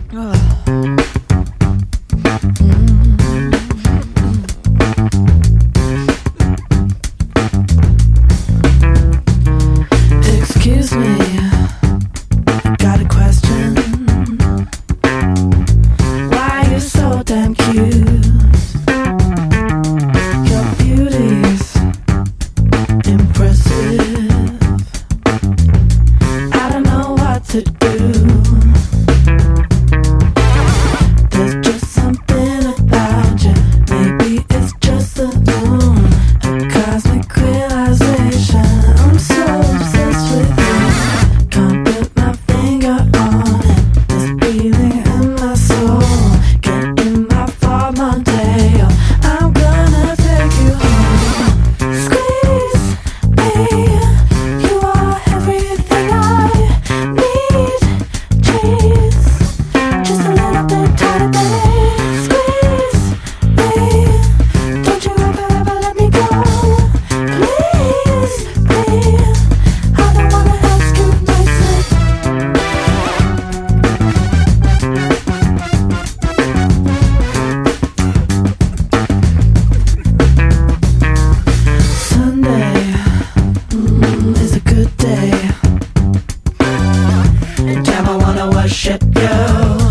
Excuse me, I got a question. Why you're so damn cute? Your beauty's impressive. I don't know what to do. There's just something about you. Maybe it's just the moon, a cosmic realization. I'm so obsessed with you. Can't put my finger on it. This feeling in my soul. Get in my Ford Mondeo. I'm gonna take you home. Squeeze me. You are everything I need. Cheese. Just a little bit tighter, babe. Squeeze me. Don't you ever let me go. Please, please. I don't wanna ask you nicely. Sunday is a good day. And damn, I wanna worship you.